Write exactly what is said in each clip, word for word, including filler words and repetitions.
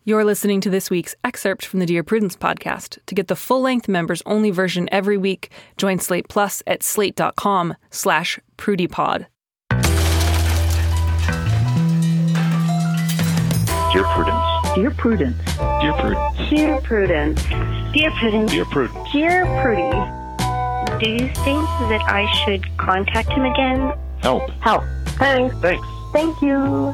You're listening to this week's excerpt from the Dear Prudence podcast. To get the full-length members-only version every week, join Slate Plus at slate.com slash prudypod. Dear Prudence. Dear Prudence. Dear Prudence. Dear Prudence. Dear Prudence. Dear Prudence. Dear Prudy. Do you think that I should contact him again? Help. Help. Thanks. Thanks. Thank you.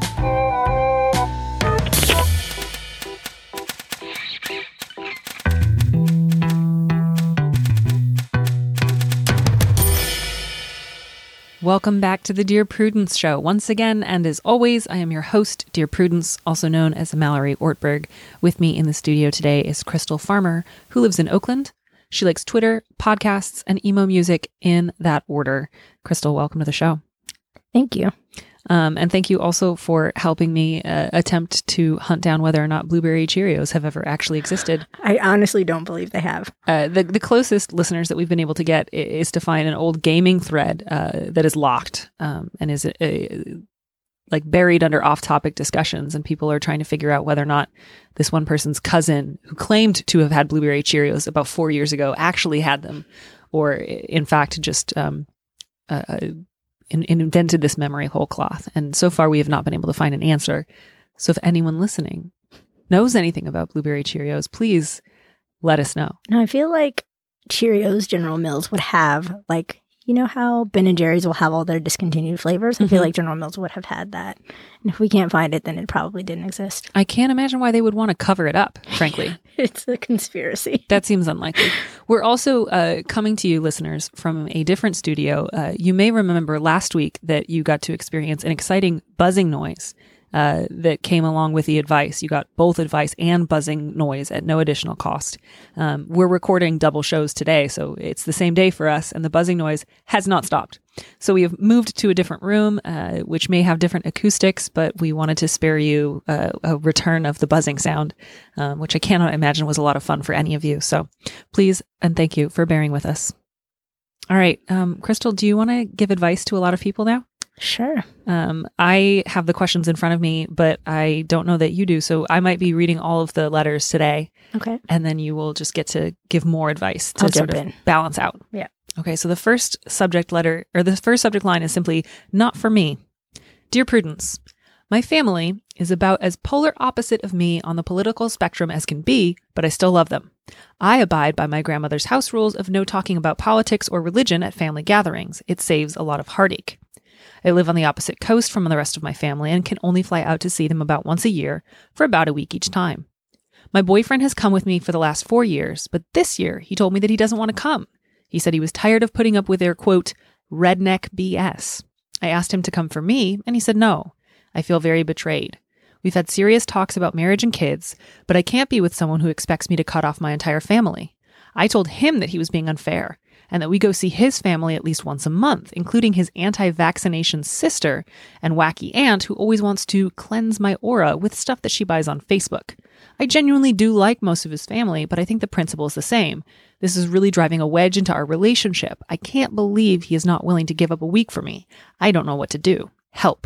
Welcome back to the Dear Prudence Show once again, and as always, I am your host, Dear Prudence, also known as Mallory Ortberg. With me in the studio today is Crystal Farmer, who lives in Oakland. She likes Twitter, podcasts, and emo music in that order. Crystal, welcome to the show. Thank you. Um, and thank you also for helping me uh, attempt to hunt down whether or not Blueberry Cheerios have ever actually existed. I honestly don't believe they have. Uh, the, the closest listeners that we've been able to get is to find an old gaming thread uh, that is locked um, and is uh, like buried under off-topic discussions. And people are trying to figure out whether or not this one person's cousin who claimed to have had Blueberry Cheerios about four years ago actually had them, or in fact just um, uh, in, invented this memory whole cloth. And so far we have not been able to find an answer. So if anyone listening knows anything about Blueberry Cheerios, please let us know. No, I feel like Cheerios, General Mills would have, like, you know how Ben and Jerry's will have all their discontinued flavors? Mm-hmm. I feel like General Mills would have had that. And if we can't find it, then it probably didn't exist. I can't imagine why they would want to cover it up, frankly. It's a conspiracy. That seems unlikely. We're also uh, coming to you, listeners, from a different studio. Uh, you may remember last week that you got to experience an exciting buzzing noise uh, that came along with the advice. You got both advice and buzzing noise at no additional cost. Um, we're recording double shows today, so it's the same day for us, and the buzzing noise has not stopped. So we have moved to a different room, uh, which may have different acoustics, but we wanted to spare you uh, a return of the buzzing sound, um, which I cannot imagine was a lot of fun for any of you. So please and thank you for bearing with us. All right. Um, Crystal, do you want to give advice to a lot of people now? Sure. Um, I have the questions in front of me, but I don't know that you do. So I might be reading all of the letters today. Okay. And then you will just get to give more advice to I'll sort jump of in. balance out. Yeah. Okay. So the first subject letter, or the first subject line is simply, not for me. Dear Prudence, my family is about as polar opposite of me on the political spectrum as can be, but I still love them. I abide by my grandmother's house rules of no talking about politics or religion at family gatherings. It saves a lot of heartache. I live on the opposite coast from the rest of my family and can only fly out to see them about once a year for about a week each time. My boyfriend has come with me for the last four years, but this year he told me that he doesn't want to come. He said he was tired of putting up with their, quote, redneck B S. I asked him to come for me, and he said no. I feel very betrayed. We've had serious talks about marriage and kids, but I can't be with someone who expects me to cut off my entire family. I told him that he was being unfair, and that we go see his family at least once a month, including his anti-vaccination sister and wacky aunt who always wants to cleanse my aura with stuff that she buys on Facebook. I genuinely do like most of his family, but I think the principle is the same. This is really driving a wedge into our relationship. I can't believe he is not willing to give up a week for me. I don't know what to do. Help.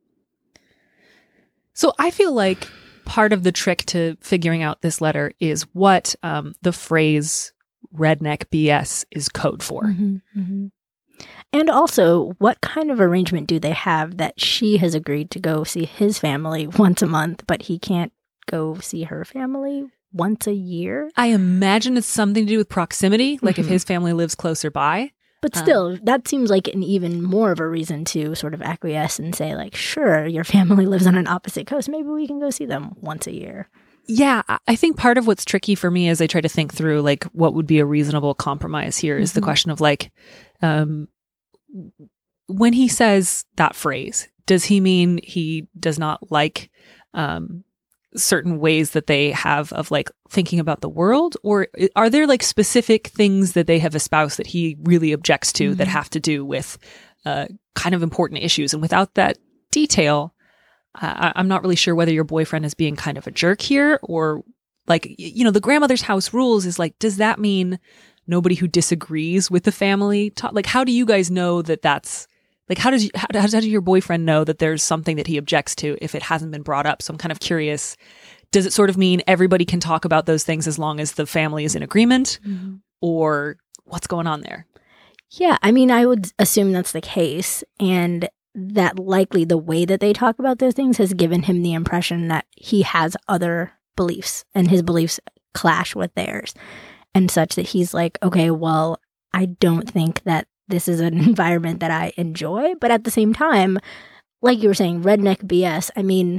So I feel like part of the trick to figuring out this letter is what um, the phrase redneck B S is code for. Mm-hmm, mm-hmm. And also, what kind of arrangement do they have that she has agreed to go see his family once a month, but he can't go see her family once a year? I imagine it's something to do with proximity, like mm-hmm. if his family lives closer by. But still, um, that seems like an even more of a reason to sort of acquiesce and say, like, sure, your family lives on an opposite coast. Maybe we can go see them once a year. Yeah, I think part of what's tricky for me as I try to think through, like, what would be a reasonable compromise here is mm-hmm. the question of, like, um, when he says that phrase, does he mean he does not like um, certain ways that they have of, like, thinking about the world? Or are there, like, specific things that they have espoused that he really objects to mm-hmm. that have to do with uh, kind of important issues? And without that detail, I, I'm not really sure whether your boyfriend is being kind of a jerk here, or, like, you know, the grandmother's house rules is like, does that mean nobody who disagrees with the family? Ta- like, how do you guys know that that's, like, how does, you, how, how does your boyfriend know that there's something that he objects to if it hasn't been brought up? So I'm kind of curious, does it sort of mean everybody can talk about those things as long as the family is in agreement? Mm-hmm. Or what's going on there? Yeah, I mean, I would assume that's the case. And that likely the way that they talk about those things has given him the impression that he has other beliefs and his beliefs clash with theirs. And such that he's like, okay, well, I don't think that this is an environment that I enjoy. But at the same time, like you were saying, redneck B S, I mean,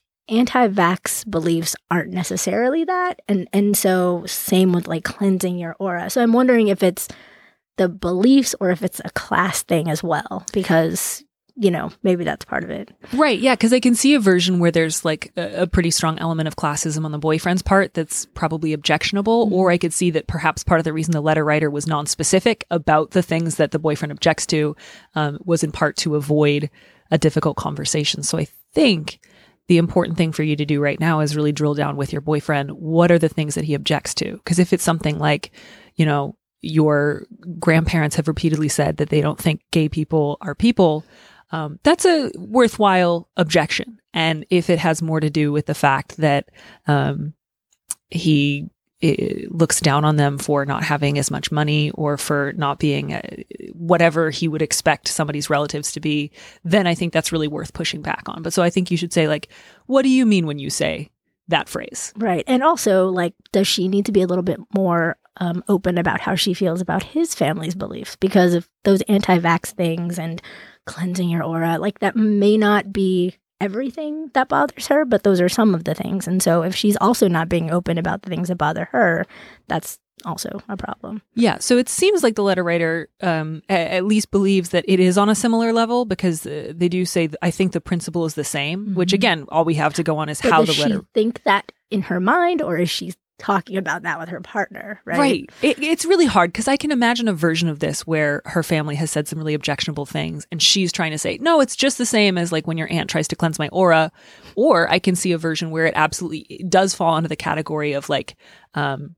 anti-vax beliefs aren't necessarily that. And and so same with like cleansing your aura. So I'm wondering if it's the beliefs or if it's a class thing as well, because, you know, maybe that's part of it. Right. Yeah. Because I can see a version where there's like a, a pretty strong element of classism on the boyfriend's part that's probably objectionable. Mm-hmm. Or I could see that perhaps part of the reason the letter writer was non-specific about the things that the boyfriend objects to um, was in part to avoid a difficult conversation. So I think the important thing for you to do right now is really drill down with your boyfriend. What are the things that he objects to? Because if it's something like, you know, your grandparents have repeatedly said that they don't think gay people are people, um, that's a worthwhile objection. And if it has more to do with the fact that um, he it looks down on them for not having as much money or for not being uh, whatever he would expect somebody's relatives to be, then I think that's really worth pushing back on. But so I think you should say, like, what do you mean when you say that phrase? Right. And also, like, does she need to be a little bit more um, open about how she feels about his family's beliefs? Because of those anti-vax things and cleansing your aura, like, that may not be everything that bothers her, but those are some of the things. And so if she's also not being open about the things that bother her, that's also a problem. Yeah. So it seems like the letter writer um, a- at least believes that it is on a similar level, because uh, they do say, th- I think the principle is the same, mm-hmm. which again, all we have to go on is but how does the letter. She think that in her mind, or is she talking about that with her partner? Right. Right. It, it's really hard, because I can imagine a version of this where her family has said some really objectionable things and she's trying to say, no, it's just the same as like when your aunt tries to cleanse my aura. Or I can see a version where it absolutely does fall under the category of like um,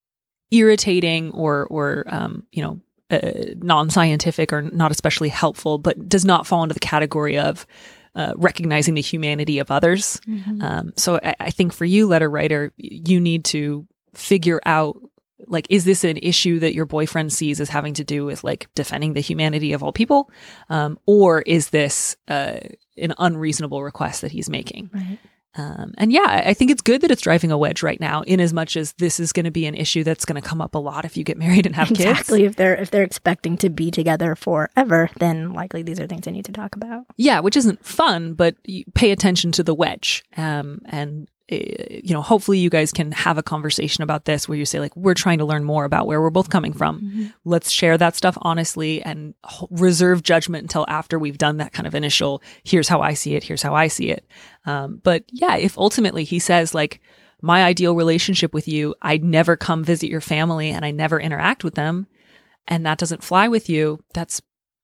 irritating or, or um, you know, uh, non-scientific or not especially helpful, but does not fall into the category of Uh, recognizing the humanity of others. Mm-hmm. Um, so I, I think for you, letter writer, you need to figure out, like, is this an issue that your boyfriend sees as having to do with like defending the humanity of all people? Um, or is this uh, an unreasonable request that he's making? Right. Um, and yeah, I think it's good that it's driving a wedge right now, in as much as this is going to be an issue that's going to come up a lot if you get married and have exactly. kids. Exactly. If they're if they're expecting to be together forever, then likely these are things they need to talk about. Yeah, which isn't fun, but you pay attention to the wedge. Um, and uh, you know, hopefully you guys can have a conversation about this where you say, like, we're trying to learn more about where we're both coming from. Mm-hmm. Let's share that stuff honestly and ho- reserve judgment until after we've done that kind of initial, here's how I see it, here's how I see it. Um, but yeah, if ultimately he says, like, my ideal relationship with you, I'd never come visit your family and I never interact with them, and that doesn't fly with you, that's,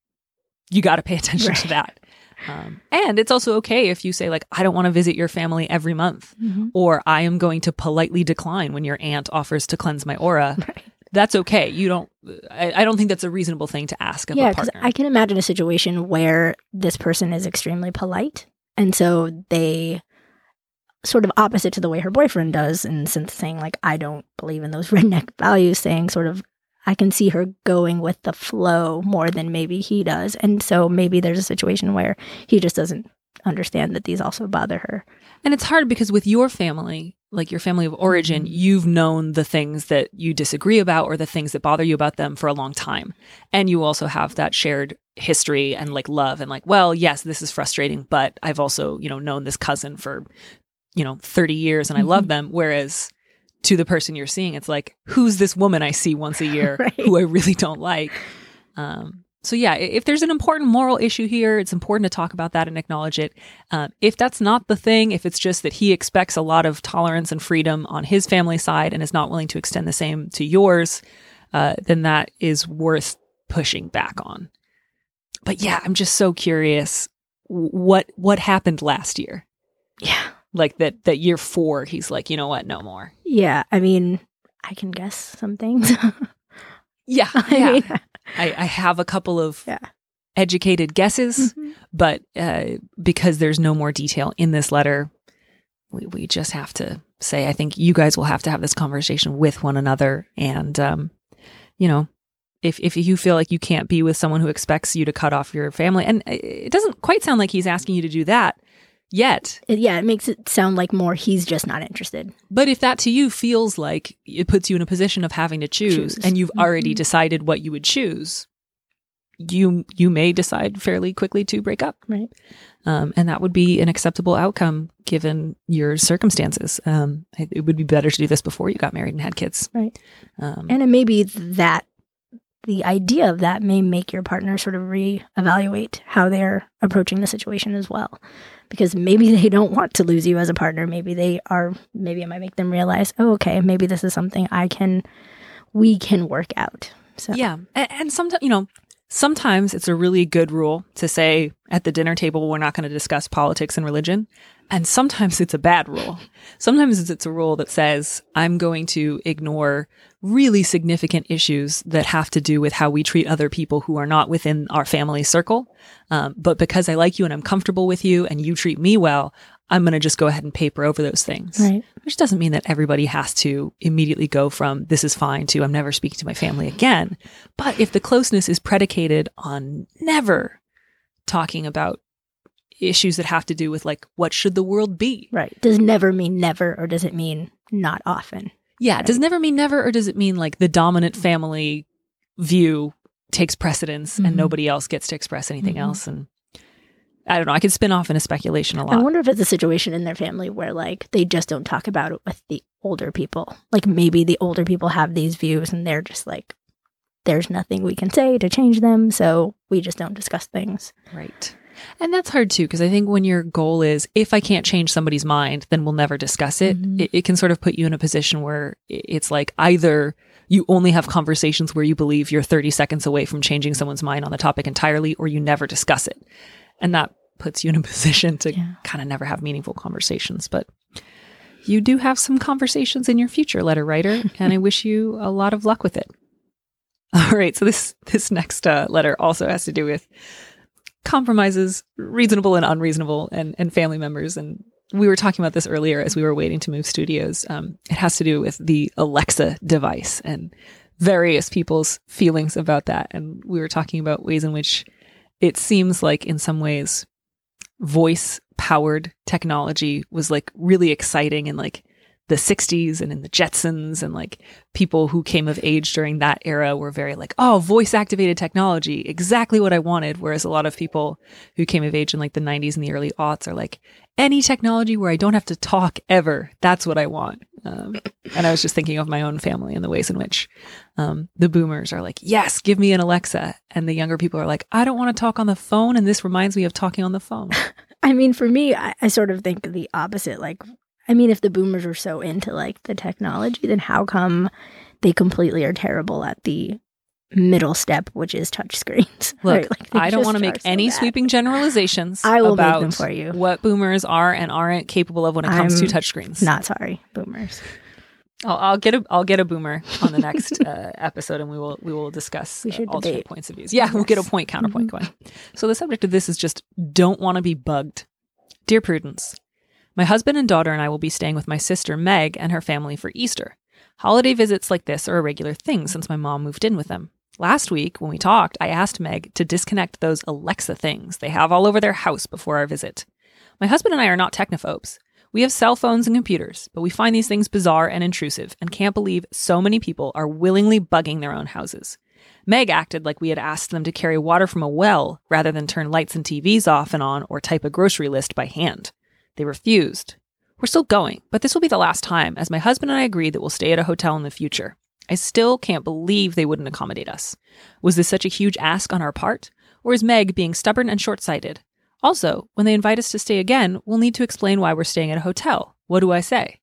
you got to pay attention right. to that. Um, and it's also okay if you say, like, I don't want to visit your family every month, mm-hmm. or I am going to politely decline when your aunt offers to cleanse my aura. Right. That's okay. You don't, I, I don't think that's a reasonable thing to ask of yeah, a partner. I can imagine a situation where this person is extremely polite. And so they sort of opposite to the way her boyfriend does. And since saying, like, I don't believe in those redneck values, saying sort of, I can see her going with the flow more than maybe he does. And so maybe there's a situation where he just doesn't understand that these also bother her. And it's hard because with your family, like your family of origin, you've known the things that you disagree about or the things that bother you about them for a long time. And you also have that shared history and like love and like, well, yes, this is frustrating, but I've also, you know, known this cousin for, you know, thirty years and I mm-hmm. love them. Whereas to the person you're seeing, it's like, who's this woman I see once a year right. who I really don't like? Um, so yeah, if there's an important moral issue here, it's important to talk about that and acknowledge it. Um, if that's not the thing, if it's just that he expects a lot of tolerance and freedom on his family side and is not willing to extend the same to yours, uh, then that is worth pushing back on. But yeah, I'm just so curious, what what happened last year? Yeah. Like that, that year four, he's like, you know what, no more. Yeah, I mean, I can guess some things. yeah, yeah. I, I have a couple of yeah. educated guesses, mm-hmm. but uh, because there's no more detail in this letter, we, we just have to say, I think you guys will have to have this conversation with one another. And, um, you know, if, if you feel like you can't be with someone who expects you to cut off your family, and it doesn't quite sound like he's asking you to do that yet. It, yeah, it makes it sound like more he's just not interested. But if that to you feels like it puts you in a position of having to choose, Choose. and you've already Mm-hmm. decided what you would choose, you you may decide fairly quickly to break up. Right. Um, and that would be an acceptable outcome given your circumstances. Um, it, it would be better to do this before you got married and had kids. Right. Um, And it may be that the idea of that may make your partner sort of reevaluate how they're approaching the situation as well. Because maybe they don't want to lose you as a partner. Maybe they are, maybe it might make them realize, oh, okay, maybe this is something I can, we can work out. So yeah. And, and sometimes, you know, sometimes it's a really good rule to say at the dinner table, we're not going to discuss politics and religion. And sometimes it's a bad rule. Sometimes it's, it's a rule that says, I'm going to ignore really significant issues that have to do with how we treat other people who are not within our family circle. Um, but because I like you and I'm comfortable with you and you treat me well, I'm going to just go ahead and paper over those things. Right. Which doesn't mean that everybody has to immediately go from this is fine to I'm never speaking to my family again. But if the closeness is predicated on never talking about issues that have to do with like, what should the world be? Right. Does never mean never, or does it mean not often? Yeah. Does never mean never, or does it mean like the dominant family view takes precedence Mhm. and nobody else gets to express anything Mhm. else? And I don't know. I could spin off into speculation a I lot. wonder if it's a situation in their family where like they just don't talk about it with the older people. Like maybe the older people have these views and they're just like, there's nothing we can say to change them, so we just don't discuss things. Right. And that's hard too, because I think when your goal is, if I can't change somebody's mind, then we'll never discuss it, Mhm. it, it can sort of put you in a position where i- it's like either you only have conversations where you believe you're thirty seconds away from changing someone's mind on the topic entirely, or you never discuss it. And that puts you in a position to Yeah. kind of never have meaningful conversations. But you do have some conversations in your future, letter writer, and I wish you a lot of luck with it. All right. So this, this next uh, letter also has to do with compromises, reasonable and unreasonable, and, and family members. And we were talking about this earlier as we were waiting to move studios. Um, it has to do with the Alexa device and various people's feelings about that. And we were talking about ways in which it seems like in some ways voice powered technology was like really exciting in like the sixties and in the Jetsons, and like people who came of age during that era were very like, oh, voice activated technology, exactly what I wanted. Whereas a lot of people who came of age in like the nineties and the early aughts are like, any technology where I don't have to talk ever, that's what I want. Um, and I was just thinking of my own family and the ways in which um, the boomers are like, yes, give me an Alexa. And the younger people are like, I don't want to talk on the phone. And this reminds me of talking on the phone. I mean, for me, I, I sort of think the opposite. Like, I mean, if the boomers were so into like the technology, then how come they completely are terrible at the middle step, which is touchscreens? Look, Right? Like, they I don't just want to make are so any bad. sweeping generalizations I will make about them for you. what boomers are and aren't capable of when it comes I'm to touchscreens. Not sorry, boomers. I'll, I'll get a I'll get a boomer on the next uh, episode, and we will we will discuss We should uh, alternate debate. points of views. Yeah, we'll get a Yes. point counterpoint Mhm. going. So the subject of this is just don't want to be bugged. Dear Prudence, my husband and daughter and I will be staying with my sister Meg and her family for Easter. Holiday visits like this are a regular thing since my mom moved in with them. Last week, when we talked, I asked Meg to disconnect those Alexa things they have all over their house before our visit. My husband and I are not technophobes. We have cell phones and computers, but we find these things bizarre and intrusive and can't believe so many people are willingly bugging their own houses. Meg acted like we had asked them to carry water from a well rather than turn lights and T Vs off and on or type a grocery list by hand. They refused. We're still going, but this will be the last time, as my husband and I agreed that we'll stay at a hotel in the future. I still can't believe they wouldn't accommodate us. Was this such a huge ask on our part? Or is Meg being stubborn and short-sighted? Also, when they invite us to stay again, we'll need to explain why we're staying at a hotel. What do I say?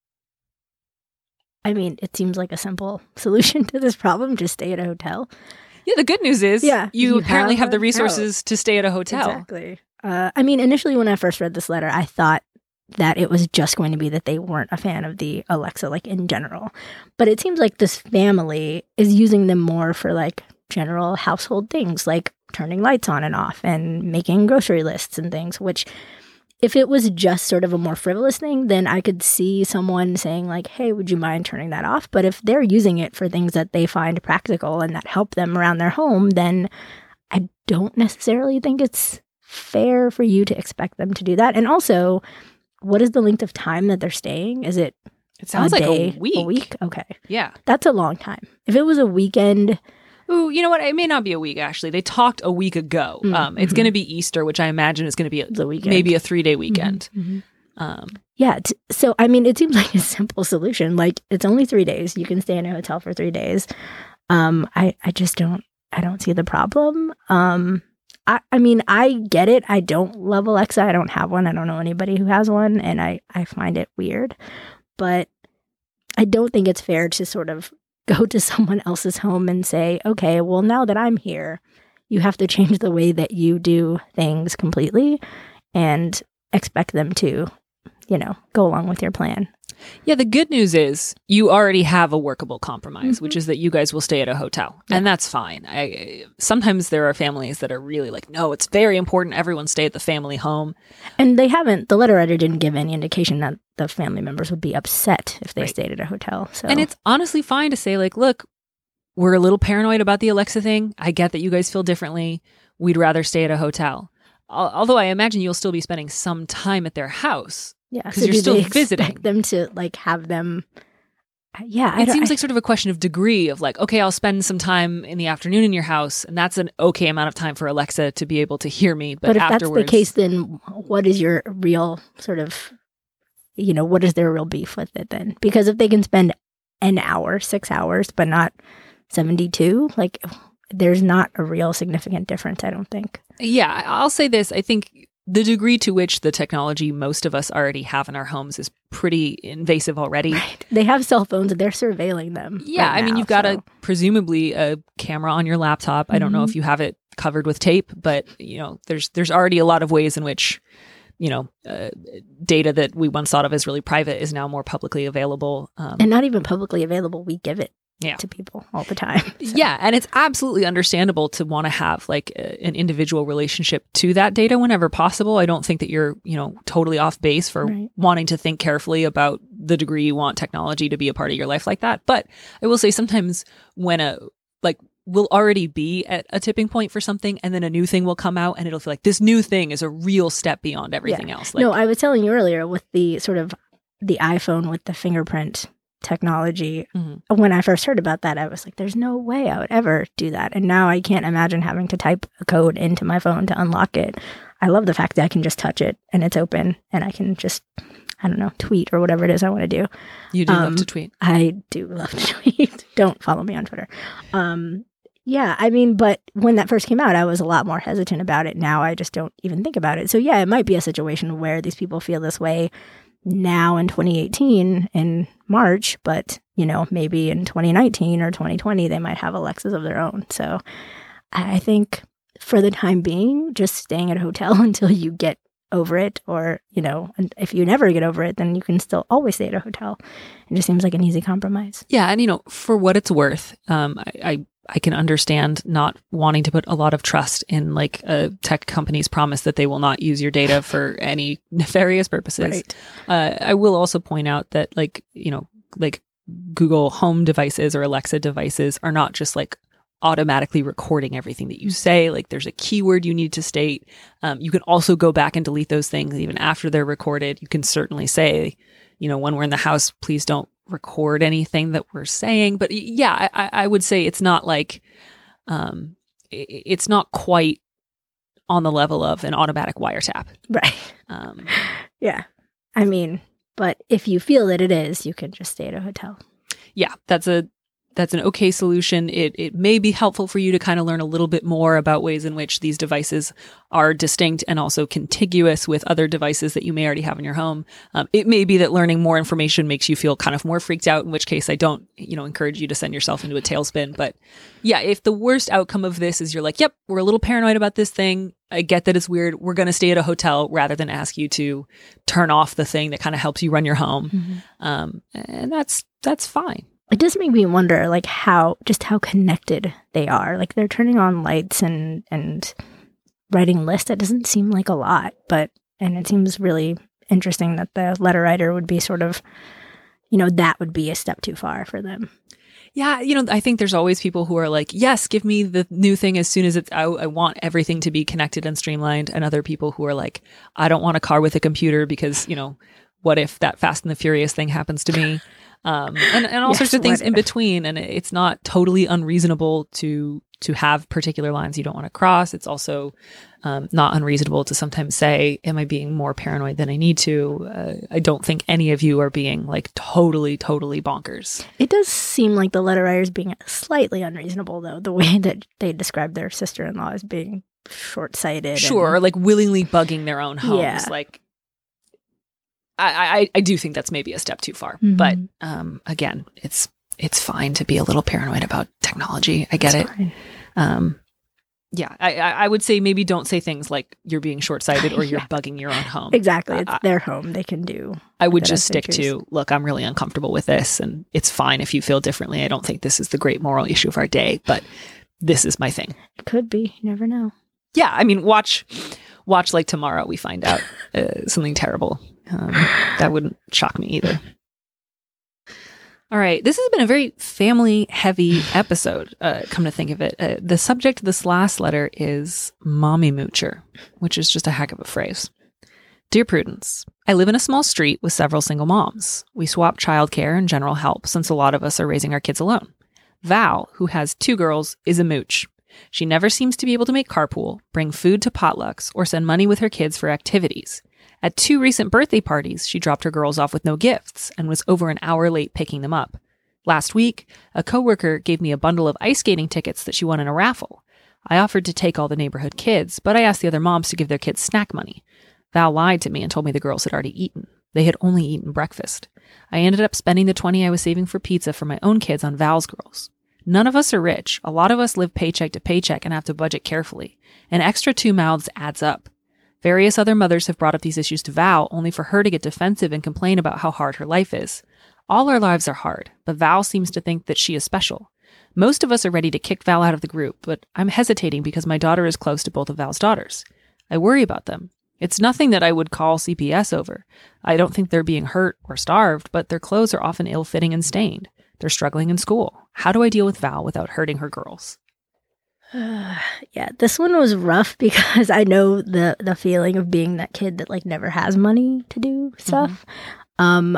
I mean, it seems like a simple solution to this problem. Just stay at a hotel. Yeah, the good news is Yeah, you, you apparently have have the a resources to stay at a hotel. Exactly. Uh, I mean, initially when I first read this letter, I thought that it was just going to be that they weren't a fan of the Alexa, like in general. But it seems like this family is using them more for like general household things, like turning lights on and off and making grocery lists and things, which if it was just sort of a more frivolous thing, then I could see someone saying like, hey, would you mind turning that off? But if they're using it for things that they find practical and that help them around their home, then I don't necessarily think it's fair for you to expect them to do that. And also, what is the length of time that they're staying? Is it It sounds a like day, a week. A week? Okay. Yeah. That's a long time. If it was a weekend, Ooh, you know what? It may not be a week, actually. They talked a week ago. Mm, Um, it's mhm. going to be Easter, which I imagine is going to be a, the weekend. maybe a three-day weekend. Mhm. Um, Yeah. T- so, I mean, it seems like a simple solution. Like, it's only three days. You can stay in a hotel for three days. Um, I, I just don't, I don't see the problem. Um, I, I mean, I get it. I don't love Alexa. I don't have one. I don't know anybody who has one. And I, I find it weird. But I don't think it's fair to sort of go to someone else's home and say, okay, well, now that I'm here, you have to change the way that you do things completely and expect them to, you know, go along with your plan. yeah, the good news is you already have a workable compromise, Mm-hmm. which is that you guys will stay at a hotel. And that's fine. I, sometimes there are families that are really like, no, it's very important everyone stay at the family home. And they haven't, the letter writer didn't give any indication that the family members would be upset if they Right. stayed at a hotel. So, And it's honestly fine to say, like, look, we're a little paranoid about the Alexa thing. I get that you guys feel differently. We'd rather stay at a hotel. Al- Although I imagine you'll still be spending some time at their house. yeah, 'cause so you're do still they visiting. expect them to like have them. Yeah, I It don't, seems I- like sort of a question of degree of like, okay, I'll spend some time in the afternoon in your house, and that's an okay amount of time for Alexa to be able to hear me. But, But if afterwards, that's the case, then what is your real sort of, you know, what is their real beef with it then? Because if they can spend an hour, six hours, but not seventy-two, like there's not a real significant difference, I don't think. yeah, I'll say this. I think the degree to which the technology most of us already have in our homes is pretty invasive already. Right. They have cell phones and they're surveilling them. Yeah, right I mean, now, you've got so. a presumably a camera on your laptop. I don't know Mhm. if you have it covered with tape, but you know, there's there's already a lot of ways in which, you know, uh, data that we once thought of as really private is now more publicly available. Um, And not even publicly available. We give it Yeah. to people all the time. So, yeah, and it's absolutely understandable to want to have like a, an individual relationship to that data whenever possible. I don't think that you're, you know, totally off base for Right. wanting to think carefully about the degree you want technology to be a part of your life like that. But I will say sometimes when a like we'll already be at a tipping point for something and then a new thing will come out and it'll feel like this new thing is a real step beyond everything else. Like, no, I was telling you earlier with the sort of the iPhone with the fingerprint technology. Mhm. When I first heard about that, I was like, there's no way I would ever do that. And now I can't imagine having to type a code into my phone to unlock it. I love the fact that I can just touch it and it's open and I can just, I don't know, tweet or whatever it is I want to do. you do love um, to tweet. I do love to tweet. Don't follow me on Twitter. Um, yeah, I mean, but when that first came out, I was a lot more hesitant about it. Now I just don't even think about it. So yeah, it might be a situation where these people feel this way now in twenty eighteen in March, but you know, maybe in twenty nineteen or twenty twenty, they might have Alexas of their own. So I I think for the time being, just staying at a hotel until you get over it, or, you know, and if you never get over it, then you can still always stay at a hotel. It just seems like an easy compromise. Yeah, and you know, for what it's worth, um, I, I I can understand not wanting to put a lot of trust in like a tech company's promise that they will not use your data for any nefarious purposes. Right. Uh, I will also point out that like, you know, like Google Home devices or Alexa devices are not just like automatically recording everything that you say. Like there's a keyword you need to state. Um, you can also go back and delete those things even after they're recorded. You can certainly say, you know, when we're in the house, please don't record anything that we're saying. But yeah, I, I would say it's not like, um, it, it's not quite on the level of an automatic wiretap. Right. Um, Yeah. I mean, but if you feel that it is, you can just stay at a hotel. yeah, that's a that's an okay solution. It it may be helpful for you to kind of learn a little bit more about ways in which these devices are distinct and also contiguous with other devices that you may already have in your home. Um, it may be that learning more information makes you feel kind of more freaked out, in which case I don't, you know, encourage you to send yourself into a tailspin. But yeah, if the worst outcome of this is you're like, yep, we're a little paranoid about this thing. I get that it's weird. We're going to stay at a hotel rather than ask you to turn off the thing that kind of helps you run your home. Mm-hmm. Um, and that's that's fine. It does make me wonder, like, how, just how connected they are. Like, they're turning on lights and, and writing lists. That doesn't seem like a lot, but And it seems really interesting that the letter writer would be sort of, you know, that would be a step too far for them. Yeah, you know, I think there's always people who are like, yes, give me the new thing as soon as it's out. I want everything to be connected and streamlined. And other people who are like, I don't want a car with a computer because, you know, what if that Fast and the Furious thing happens to me? Um, and, and all Yes, sorts of things what in if? between. And it's not totally unreasonable to to have particular lines you don't want to cross. It's also um, not unreasonable to sometimes say, am I being more paranoid than I need to? Uh, I don't think any of you are being like totally, totally bonkers. It does seem like the letter writer is being slightly unreasonable, though, the way that they describe their sister-in-law as being short-sighted. Sure, and- or like willingly bugging their own homes. Yeah. Like, I, I, I do think that's maybe a step too far. Mhm. But um, again, it's it's fine to be a little paranoid about technology. I get It's it. fine. Um, yeah, I, I I would say maybe don't say things like you're being short-sighted or you're Yeah. bugging your own home. Exactly. It's I- their home. They can do. I would that just as they stick choose. to, look, I'm really uncomfortable with this, and it's fine if you feel differently. I don't think this is the great moral issue of our day, but this is my thing. It could be. You never know. Yeah, I mean, watch, watch like tomorrow we find out uh, something terrible. Um, that wouldn't shock me either. All right, this has been a very family-heavy episode, uh, come to think of it. Uh, the subject of this last letter is Mommy Moocher, which is just a heck of a phrase. Dear Prudence, I live in a small street with several single moms. We swap childcare and general help since a lot of us are raising our kids alone. Val, who has two girls, is a mooch. She never seems to be able to make carpool, bring food to potlucks, or send money with her kids for activities. At two recent birthday parties, she dropped her girls off with no gifts and was over an hour late picking them up. Last week, a coworker gave me a bundle of ice skating tickets that she won in a raffle. I offered to take all the neighborhood kids, but I asked the other moms to give their kids snack money. Val lied to me and told me the girls had already eaten. They had only eaten breakfast. I ended up spending the twenty I was saving for pizza for my own kids on Val's girls. None of us are rich. A lot of us live paycheck to paycheck and have to budget carefully. An extra two mouths adds up. Various other mothers have brought up these issues to Val, only for her to get defensive and complain about how hard her life is. All our lives are hard, but Val seems to think that she is special. Most of us are ready to kick Val out of the group, but I'm hesitating because my daughter is close to both of Val's daughters. I worry about them. It's nothing that I would call C P S over. I don't think they're being hurt or starved, but their clothes are often ill-fitting and stained. They're struggling in school. How do I deal with Val without hurting her girls? Yeah, this one was rough because I know the the feeling of being that kid that like never has money to do stuff. Um,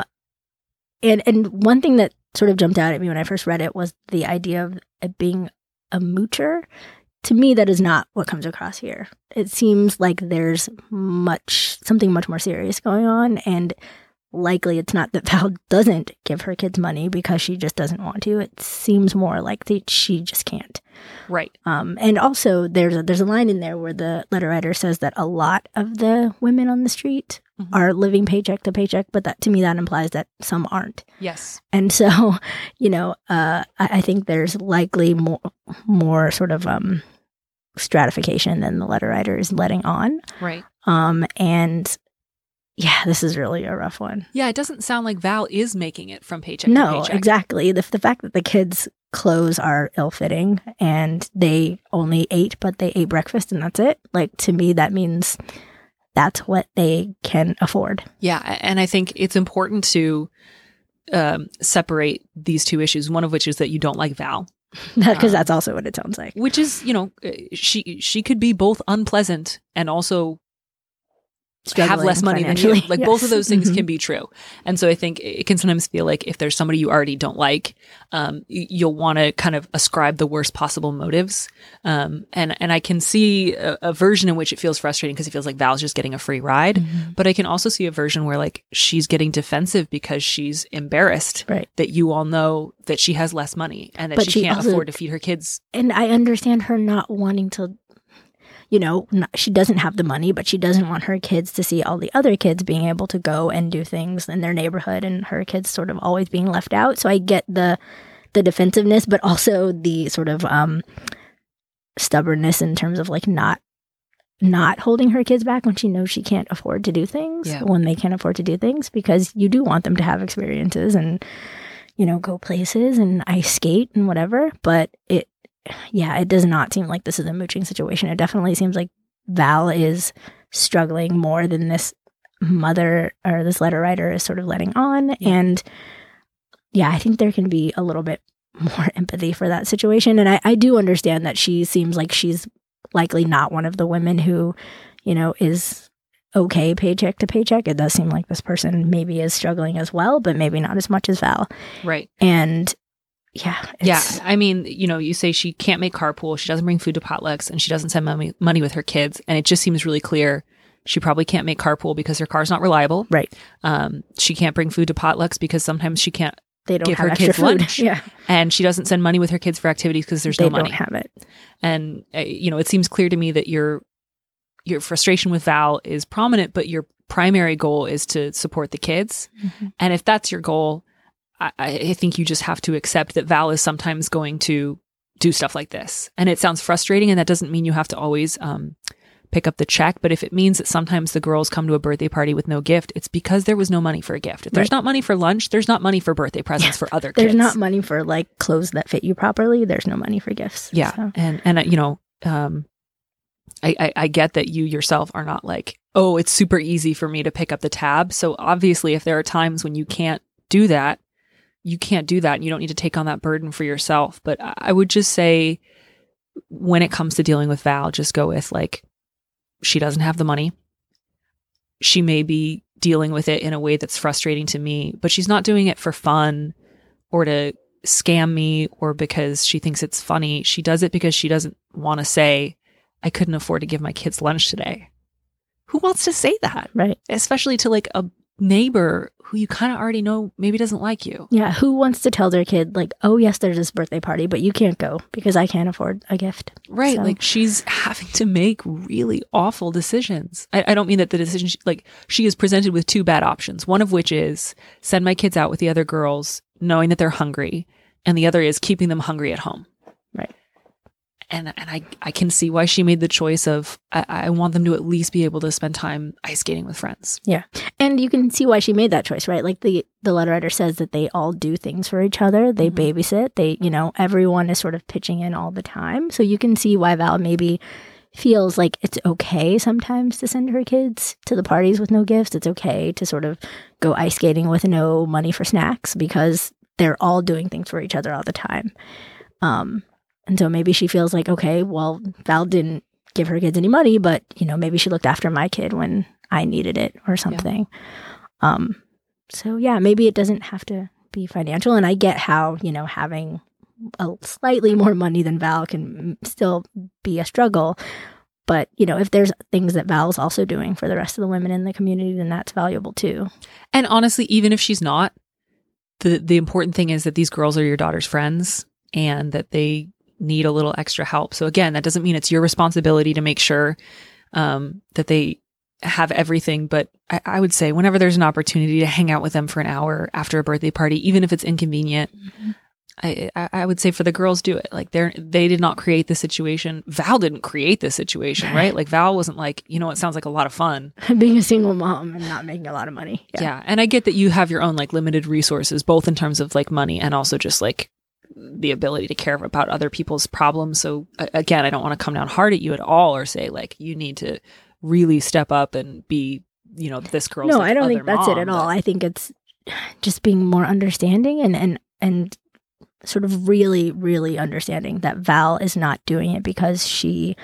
and and one thing that sort of jumped out at me when I first read it was the idea of it being a moocher. To me, that is not what comes across here. It seems like there's much something much more serious going on, and likely it's not that Val doesn't give her kids money because she just doesn't want to. It seems more like that she just can't. Right. Um, and also, there's a, there's a line in there where the letter writer says that a lot of the women on the street Mhm. are living paycheck to paycheck, but that to me that implies that some aren't. Yes. And so, you know, uh, I, I think there's likely more more sort of um, stratification than the letter writer is letting on. Right. Um, and yeah, this is really a rough one. Yeah, it doesn't sound like Val is making it from paycheck to No, paycheck. exactly. The the fact that the kids' clothes are ill-fitting and they only ate, but they ate breakfast and that's it. Like, to me, that means that's what they can afford. Yeah, and I think it's important to um, separate these two issues. One of which is that you don't like Val, Because Um, that's also what it sounds like. which is, you know, uh, she she could be both unpleasant and also have Struggling less money than you. financially. Like both of Yes. those things Mhm. can be true. And so I think it can sometimes feel like if there's somebody you already don't like, um, y- you'll want to kind of ascribe the worst possible motives. Um, and, and I can see a, a version in which it feels frustrating because it feels like Val's just getting a free ride. Mhm. But I can also see a version where like she's getting defensive because she's embarrassed Right. that you all know that she has less money and that But she, she can't also- afford to feed her kids. And I understand her not wanting to, you know, not, she doesn't have the money, but she doesn't want her kids to see all the other kids being able to go and do things in their neighborhood and her kids sort of always being left out. So I get the the defensiveness, but also the sort of um, stubbornness in terms of like not not holding her kids back when she knows she can't afford to do things, Yeah. when they can't afford to do things, because you do want them to have experiences and, you know, go places and ice skate and whatever. But it, yeah, it does not seem like this is a mooching situation. It definitely seems like Val is struggling more than this mother or this letter writer is sort of letting on. Yeah. And yeah, I think there can be a little bit more empathy for that situation. And I, I do understand that she seems like she's likely not one of the women who, you know, is okay paycheck to paycheck. It does seem like this person maybe is struggling as well, but maybe not as much as Val. Right. And yeah. Yeah. it's- I mean, you know, you say she can't make carpool, she doesn't bring food to potlucks, and she doesn't send money, money with her kids. And it just seems really clear she probably can't make carpool because her car's not reliable. Right. Um, she can't bring food to potlucks because sometimes she can't They don't give have her extra kids food. lunch. Yeah. And she doesn't send money with her kids for activities because there's They no money. don't have it. And, uh, you know, it seems clear to me that your your frustration with Val is prominent, but your primary goal is to support the kids. Mm-hmm. And if that's your goal, I, I think you just have to accept that Val is sometimes going to do stuff like this. And it sounds frustrating, and that doesn't mean you have to always um, pick up the check. But if it means that sometimes the girls come to a birthday party with no gift, it's because there was no money for a gift. If there's Right. not money for lunch, there's not money for birthday presents for other There's kids. not money for like clothes that fit you properly. There's no money for gifts. Yeah. So. And, and uh, you know, um, I, I, I get that you yourself are not like, oh, it's super easy for me to pick up the tab. So obviously, if there are times when you can't do that, you can't do that. And you don't need to take on that burden for yourself. But I I would just say, when it comes to dealing with Val, just go with like, she doesn't have the money. She may be dealing with it in a way that's frustrating to me, but she's not doing it for fun or to scam me or because she thinks it's funny. She does it because she doesn't want to say, I couldn't afford to give my kids lunch today. Who wants to say that? Right. Especially to like a neighbor who you kind of already know maybe doesn't like you. Yeah. Who wants to tell their kid, like, oh, yes, there's this birthday party, but you can't go because I can't afford a gift? Right. So- Like she's having to make really awful decisions. I, I don't mean that the decision, she, like she is presented with two bad options. One of which is send my kids out with the other girls knowing that they're hungry. And the other is keeping them hungry at home. Right. And and I, I can see why she made the choice of, I, I want them to at least be able to spend time ice skating with friends. Yeah. And you can see why she made that choice, right? Like the, the letter writer says that they all do things for each other. They Mhm. babysit. They, you know, everyone is sort of pitching in all the time. So you can see why Val maybe feels like it's okay sometimes to send her kids to the parties with no gifts. It's okay to sort of go ice skating with no money for snacks because they're all doing things for each other all the time. Um, and so maybe she feels like, okay, well, Val didn't give her kids any money, but, you know, maybe she looked after my kid when I needed it or something. Um, so yeah, maybe it doesn't have to be financial. And I get how, you know, having a slightly more money than Val can still be a struggle. But, you know, if there's things that Val's also doing for the rest of the women in the community, then that's valuable too. And honestly, even if she's not, the the important thing is that these girls are your daughter's friends and that they need a little extra help. So again, that doesn't mean it's your responsibility to make sure um, that they have everything. But I, I would say whenever there's an opportunity to hang out with them for an hour after a birthday party, even if it's inconvenient, Mm-hmm. I, I I would say for the girls, do it. Like they're they did not create this situation. Val didn't create this situation, right? Like Val wasn't like, you know, it sounds like a lot of fun. Being a single mom and not making a lot of money. Yeah. And I get that you have your own like limited resources, both in terms of like money and also just like the ability to care about other people's problems. So a- again, I don't want to come down hard at you at all or say like you need to really step up and be, you know, this girl's No, like I don't other think that's it mom, at all. but- I think it's just being more understanding and, and, and sort of really, really understanding that Val is not doing it because she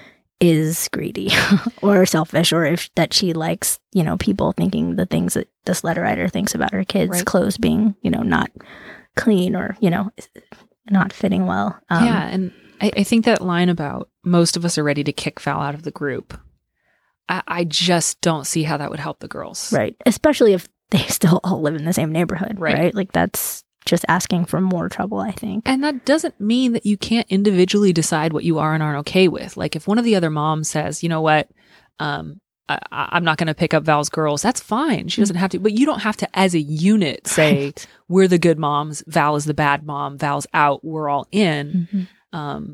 is greedy or selfish, or if that she likes, you know, people thinking the things that this letter writer thinks about her kids' Right. clothes being, you know, not clean or, you know, not fitting well. Um, yeah. And I, I think that line about most of us are ready to kick Val out of the group, I, I just don't see how that would help the girls. Right. Especially if they still all live in the same neighborhood. Right. Right. Like that's just asking for more trouble, I think. And that doesn't mean that you can't individually decide what you are and aren't okay with. Like if one of the other moms says, you know what, um, I, I'm not going to pick up Val's girls, that's fine. She doesn't have to, but you don't have to as a unit say, Right. we're the good moms, Val is the bad mom, Val's out, we're all in. Mhm. Um,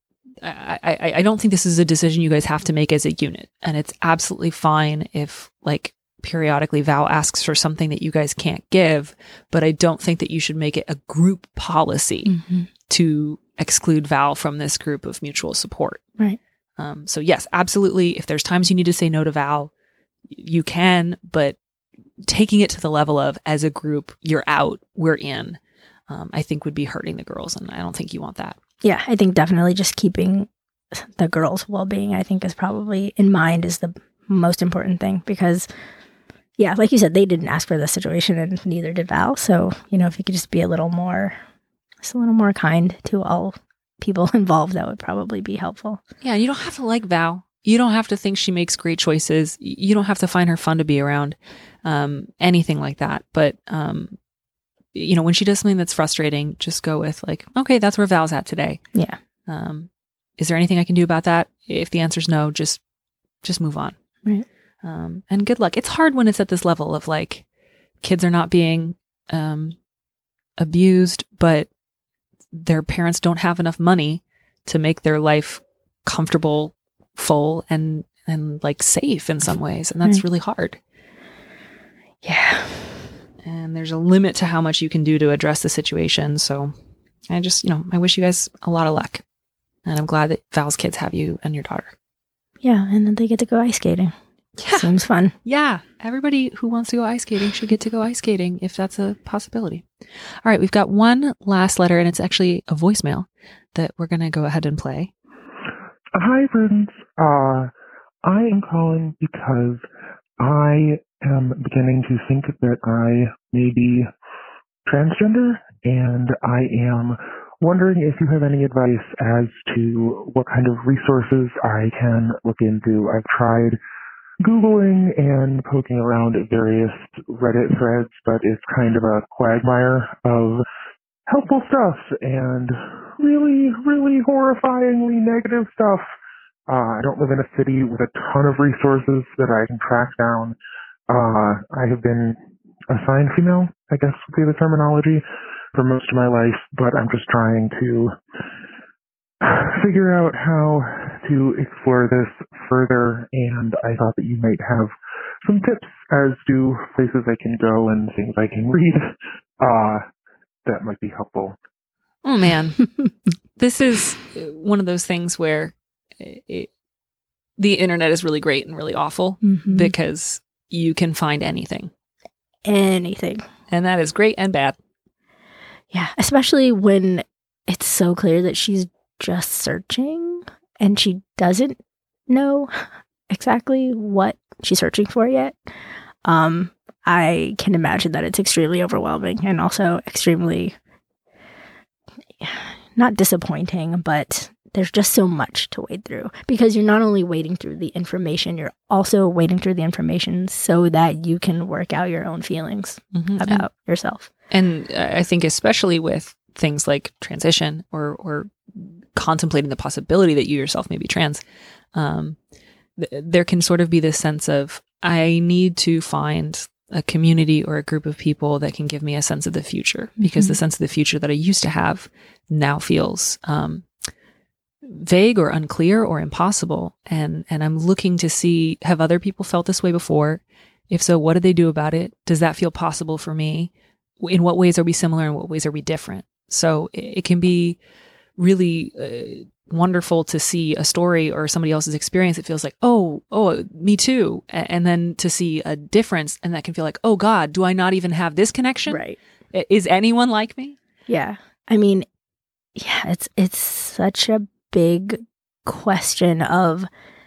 I, I, I don't think this is a decision you guys have to make as a unit. And it's absolutely fine if like periodically Val asks for something that you guys can't give, but I don't think that you should make it a group policy Mhm. to exclude Val from this group of mutual support. Right. Um, so yes, absolutely. If there's times you need to say no to Val, you can, but taking it to the level of, as a group, you're out, we're in, um, I think would be hurting the girls. And I don't think you want that. Yeah, I think definitely just keeping the girls' well-being, I think, is probably in mind is the most important thing, because yeah, like you said, they didn't ask for the situation and neither did Val. So, you know, if you could just be a little more, just a little more kind to all people involved, that would probably be helpful. Yeah, you don't have to like Val. You don't have to think she makes great choices. You don't have to find her fun to be around, um, anything like that. But, um, you know, when she does something that's frustrating, just go with like, okay, that's where Val's at today. Yeah. Um, is there anything I can do about that? If the answer's no, just, just move on. Right. Um, and good luck. It's hard when it's at this level of like, kids are not being, um, abused, but their parents don't have enough money to make their life comfortable, full, and, and like safe in some ways. And that's Right. really hard. Yeah. And there's a limit to how much you can do to address the situation. So I just, you know, I wish you guys a lot of luck. And I'm glad that Val's kids have you and your daughter. Yeah. And then they get to go ice skating. Yeah. Seems fun. Yeah. Everybody who wants to go ice skating should get to go ice skating if that's a possibility. All right. We've got one last letter, and it's actually a voicemail that we're going to go ahead and play. Hi, Prudence. Uh, I am calling because I am beginning to think that I may be transgender, and I am wondering if you have any advice as to what kind of resources I can look into. I've tried Googling and poking around at various Reddit threads, but it's kind of a quagmire of helpful stuff and really, really horrifyingly negative stuff. Uh, I don't live in a city with a ton of resources that I can track down. Uh, I have been assigned female, I guess would be the terminology, for most of my life, but I'm just trying to figure out how to explore this further, and I thought that you might have some tips as to places I can go and things I can read uh, that might be helpful. Oh, man. This is one of those things where it, the internet is really great and really awful Mm-hmm. because you can find anything. Anything. And that is great and bad. Yeah. Especially when it's so clear that she's just searching and she doesn't know exactly what she's searching for yet. Um, I can imagine that it's extremely overwhelming and also extremely not disappointing, but there's just so much to wade through, because you're not only wading through the information, you're also wading through the information so that you can work out your own feelings Mm-hmm. about and, yourself. and uh, I think especially with things like transition or, or contemplating the possibility that you yourself may be trans, um, th- there can sort of be this sense of, I need to find a community or a group of people that can give me a sense of the future, because Mhm. the sense of the future that I used to have now feels um, vague or unclear or impossible. And, and I'm looking to see, have other people felt this way before? If so, what did they do about it? Does that feel possible for me? In what ways are we similar? In what ways are we different? So it, it can be really uh, wonderful to see a story or somebody else's experience. It feels like, oh, oh, me too. A- And then to see a difference, and that can feel like, oh God, do I not even have this connection? Right. I- Is anyone like me? Yeah. I mean, yeah, it's it's such a big question of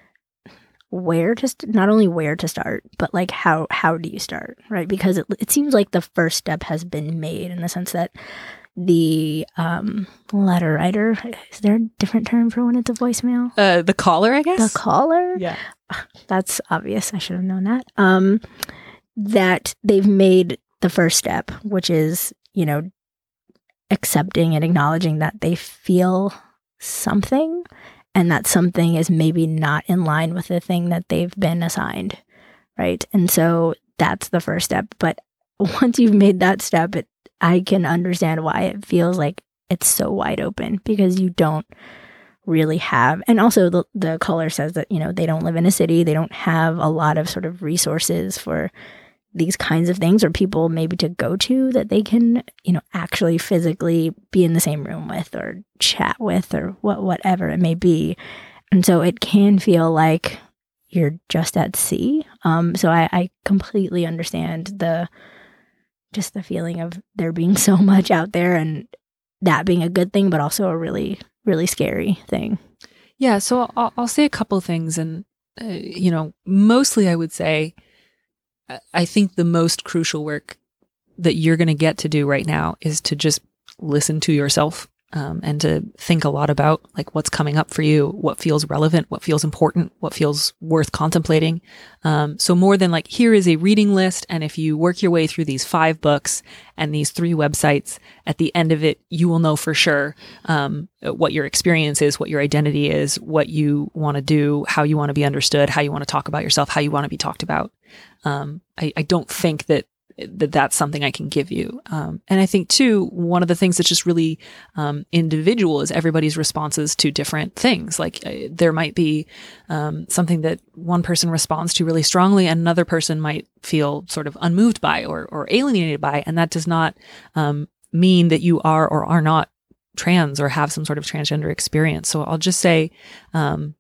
where to st- not only where to start, but like how how do you start, right? Because it it seems like the first step has been made in the sense that the um, letter writer, is there a different term for when it's a voicemail? Uh, the caller, I guess. The caller? Yeah. That's obvious. I should have known that. Um, that they've made the first step, which is, you know, accepting and acknowledging that they feel something, and that something is maybe not in line with the thing that they've been assigned, right? And so that's the first step. But once you've made that step, it, I can understand why it feels like it's so wide open, because you don't really have, and also the the caller says that, you know, they don't live in a city, they don't have a lot of sort of resources for these kinds of things, or people maybe to go to that they can, you know, actually physically be in the same room with or chat with or what whatever it may be. And so it can feel like you're just at sea. Um, so I, I completely understand the just the feeling of there being so much out there, and that being a good thing, but also a really, really scary thing. Yeah. So I'll, I'll say a couple things. And, uh, you know, mostly I would say, I think the most crucial work that you're going to get to do right now is to just listen to yourself. Um, and to think a lot about like what's coming up for you, what feels relevant, what feels important, what feels worth contemplating. Um, so more than like, here is a reading list, and if you work your way through these five books and these three websites, at the end of it, you will know for sure um, what your experience is, what your identity is, what you want to do, how you want to be understood, how you want to talk about yourself, how you want to be talked about. Um, I, I don't think that that that's something I can give you. Um, and I think too, one of the things that's just really um, individual is everybody's responses to different things. Like uh, there might be um, something that one person responds to really strongly, and another person might feel sort of unmoved by or, or alienated by. And that does not um, mean that you are or are not trans or have some sort of transgender experience. So I'll just say, um,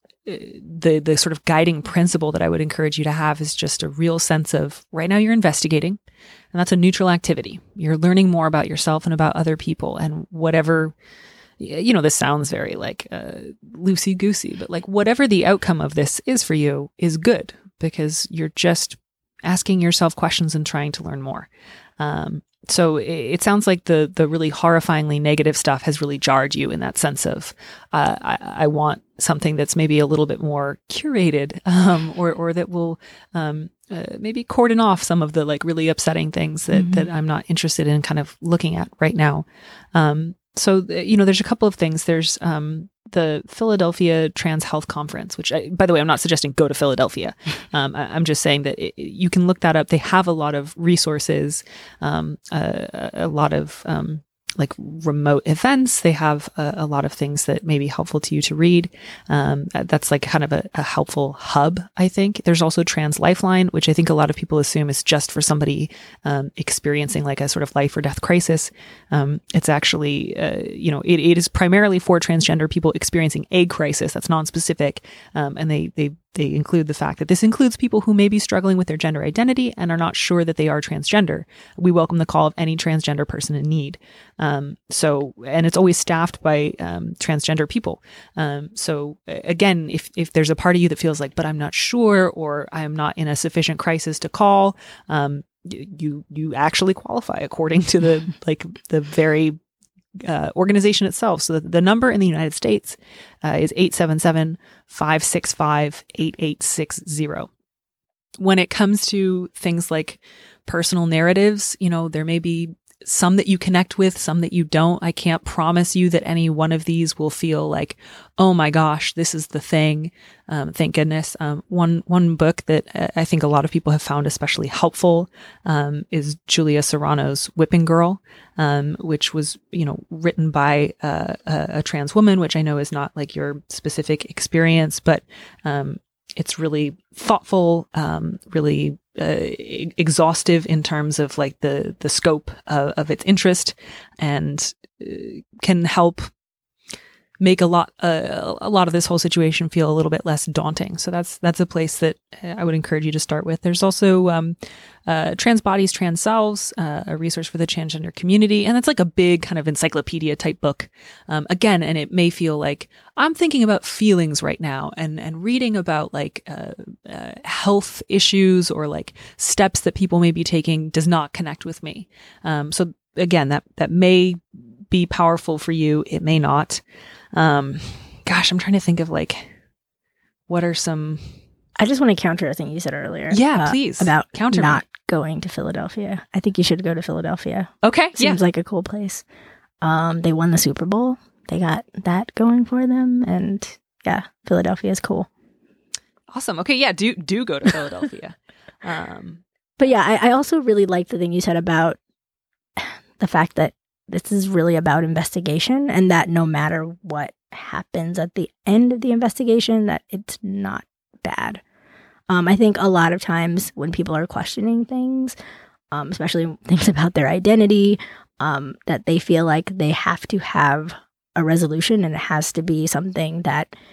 the the sort of guiding principle that I would encourage you to have is just a real sense of right now you're investigating, and that's a neutral activity. You're learning more about yourself and about other people, and whatever, you know, this sounds very like uh, loosey-goosey, but like whatever the outcome of this is for you is good, because you're just asking yourself questions and trying to learn more. Um, So it, it sounds like the the really horrifyingly negative stuff has really jarred you in that sense of uh, I, I want something that's maybe a little bit more curated, um, or or that will um, uh, maybe cordon off some of the like really upsetting things that Mm-hmm. that I'm not interested in kind of looking at right now. Um, so you know, there's a couple of things. There's um, the Philadelphia Trans Health Conference, which, I, by the way, I'm not suggesting go to Philadelphia. Um, I, I'm just saying that it, you can look that up. They have a lot of resources, um, a, a lot of um, like remote events. They have a, a lot of things that may be helpful to you to read. Um, that's like kind of a, a helpful hub, I think. There's also Trans Lifeline, which I think a lot of people assume is just for somebody um, experiencing like a sort of life or death crisis. Um, it's actually, uh, you know, it, it is primarily for transgender people experiencing a crisis that's non-specific. Um, and they, they, they include the fact that this includes people who may be struggling with their gender identity and are not sure that they are transgender. We welcome the call of any transgender person in need. Um, so, and it's always staffed by um, transgender people. Um, so again, if, if there's a part of you that feels like, but I'm not sure, or I'm not in a sufficient crisis to call, um, you, you actually qualify according to the, like the very Uh, organization itself. So the, the number in the United States uh, is eight seven seven, five six five, eight eight six zero. When it comes to things like personal narratives, you know, there may be some that you connect with, some that you don't. I can't promise you that any one of these will feel like, oh my gosh, this is the thing. Um, thank goodness. Um, one, one book that I think a lot of people have found especially helpful, um, is Julia Serrano's Whipping Girl, um, which was, you know, written by uh, a, a trans woman, which I know is not like your specific experience, but, um, it's really thoughtful, um, really uh, e- exhaustive in terms of like the the scope of, of its interest, and uh, can help make a lot uh, a lot of this whole situation feel a little bit less daunting. So that's that's a place that I would encourage you to start with. There's also um, uh, Trans Bodies, Trans Selves, uh, a resource for the transgender community, and it's like a big kind of encyclopedia type book. Um, again, and it may feel like I'm thinking about feelings right now, and and reading about like uh, uh, health issues or like steps that people may be taking does not connect with me. Um, so again, that that may be powerful for you. It may not. Um, gosh, I'm trying to think of like, what are some... I just want to counter a thing you said earlier. Yeah, uh, please. About counter not me. going to Philadelphia. I think you should go to Philadelphia. Okay. Seems yeah. like a cool place. Um, they won the Super Bowl. They got that going for them. And yeah, Philadelphia is cool. Awesome. Okay. Yeah. Do, do go to Philadelphia. um, But yeah, I, I also really like the thing you said about the fact that this is really about investigation, and that no matter what happens at the end of the investigation, that it's not bad. Um, I think a lot of times when people are questioning things, um, especially things about their identity, um, that they feel like they have to have a resolution, and it has to be something that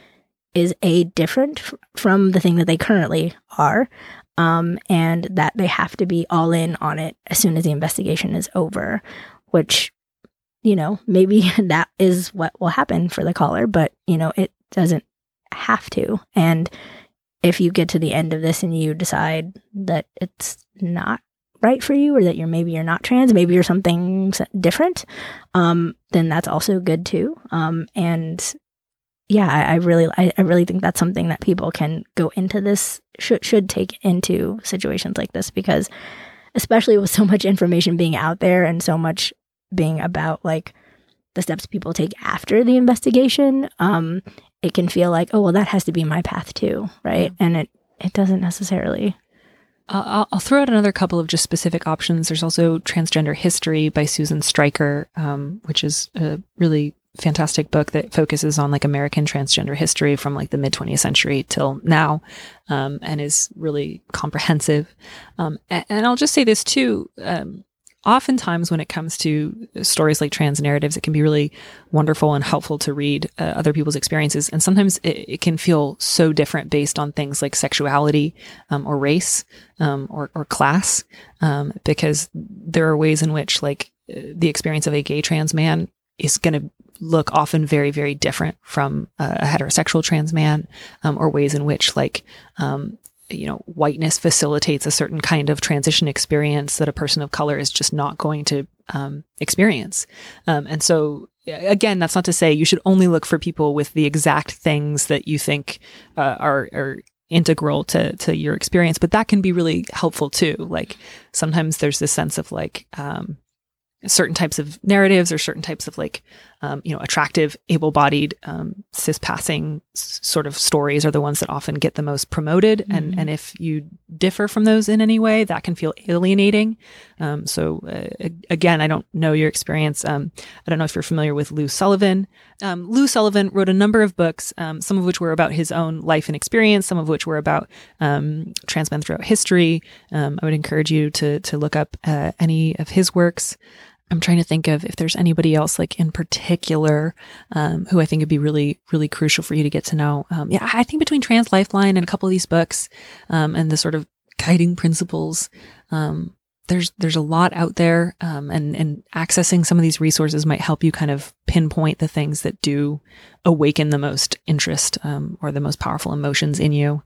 is a different f- from the thing that they currently are, um, and that they have to be all in on it as soon as the investigation is over, which, you know, maybe that is what will happen for the caller, but, you know, it doesn't have to. And if you get to the end of this and you decide that it's not right for you, or that you're maybe you're not trans, maybe you're something s- different, um, then that's also good too. Um, and yeah, I, I really, I, I really think that's something that people can go into this, should, should take into situations like this, because especially with so much information being out there and so much being about like the steps people take after the investigation, um, it can feel like, oh, well, that has to be my path too, right? And it, it doesn't necessarily. Uh, I'll, I'll throw out another couple of just specific options. There's also Transgender History by Susan Stryker, um, which is a really fantastic book that focuses on like American transgender history from like the mid twentieth century till now, um, and is really comprehensive. Um, and, and I'll just say this too. Um, Oftentimes when it comes to stories like trans narratives, it can be really wonderful and helpful to read uh, other people's experiences. And sometimes it, it can feel so different based on things like sexuality, um, or race, um, or, or class, um, because there are ways in which like the experience of a gay trans man is going to look often very, very different from a heterosexual trans man, um, or ways in which like, um, you know, whiteness facilitates a certain kind of transition experience that a person of color is just not going to um, experience. Um, and so, again, that's not to say you should only look for people with the exact things that you think uh, are, are integral to, to your experience, but that can be really helpful too. Like sometimes there's this sense of like, um, certain types of narratives or certain types of like, um, you know, attractive, able-bodied, um, cis-passing s- sort of stories are the ones that often get the most promoted. Mm-hmm. And, and if you differ from those in any way, that can feel alienating. Um, so uh, again, I don't know your experience. Um, I don't know if you're familiar with Lou Sullivan. Um, Lou Sullivan wrote a number of books, um, some of which were about his own life and experience, some of which were about um, trans men throughout history. Um, I would encourage you to to look up uh, any of his works. I'm trying to think of if there's anybody else like in particular um, who I think would be really, really crucial for you to get to know. Um, yeah, I think between Trans Lifeline and a couple of these books um, and the sort of guiding principles, um, there's there's a lot out there, um, and and accessing some of these resources might help you kind of pinpoint the things that do awaken the most interest um, or the most powerful emotions in you.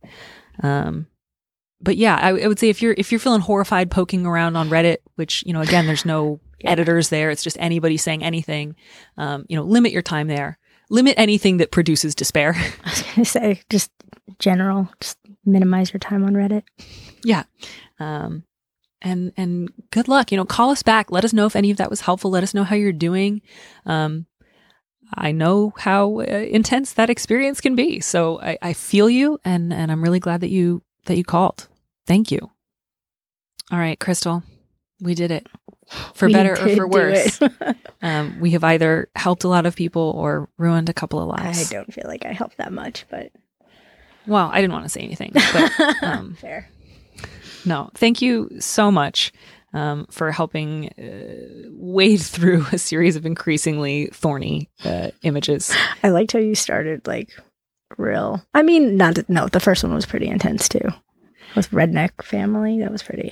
Um, But yeah, I, I would say if you're if you're feeling horrified poking around on Reddit, which, you know, again, there's no yeah. editors there, it's just anybody saying anything. Um, you know, limit your time there. Limit anything that produces despair. I was going to say, just general, just minimize your time on Reddit. Yeah, um, and and good luck. You know, call us back. Let us know if any of that was helpful. Let us know how you're doing. Um, I know how uh, intense that experience can be, so I, I feel you, and and I'm really glad that you. that you called. Thank you. All right, Crystal, we did it. For We better or did for do worse. it. um, we have either helped a lot of people or ruined a couple of I lives. don't feel like I helped that much, but Well, I didn't want to say anything. But, um, fair. no, thank you so much um, for helping uh, wade through a series of increasingly thorny uh, images. I liked how you started like real. I mean, not to, no, the first one was pretty intense too. With redneck family, that was pretty.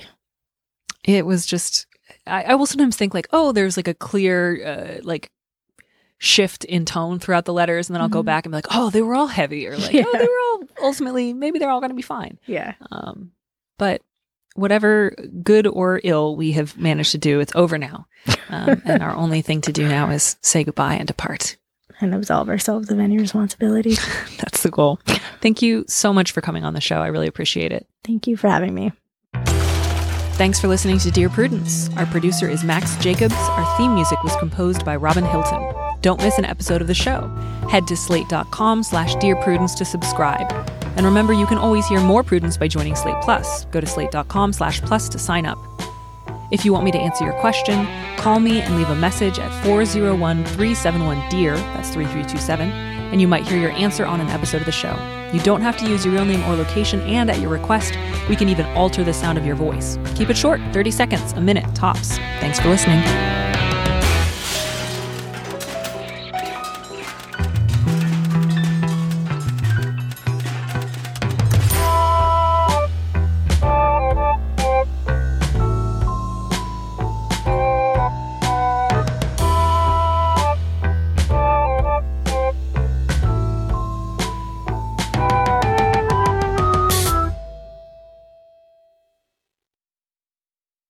It was just, I, I will sometimes think like, oh, there's like a clear, uh, like shift in tone throughout the letters. And then I'll Mm-hmm. go back and be like, oh, they were all heavy, or like, Yeah. oh, they were all ultimately, maybe they're all going to be fine. Yeah. Um, but whatever good or ill we have managed to do, it's over now. Um, and our only thing to do now is say goodbye and depart. And absolve ourselves of any responsibility. That's the goal. Thank you so much for coming on the show. I really appreciate it. Thank you for having me. Thanks for listening to Dear Prudence. Our producer is Max Jacobs. Our theme music was composed by Robin Hilton. Don't miss an episode of the show. Head to slate.com slash Dear Prudence to subscribe. And remember, you can always hear more Prudence by joining Slate Plus. Go to slate.com slash plus to sign up. If you want me to answer your question, call me and leave a message at four oh one, three seven one, D E A R, that's three three two seven, and you might hear your answer on an episode of the show. You don't have to use your real name or location, and at your request, we can even alter the sound of your voice. Keep it short, thirty seconds, a minute, tops. Thanks for listening.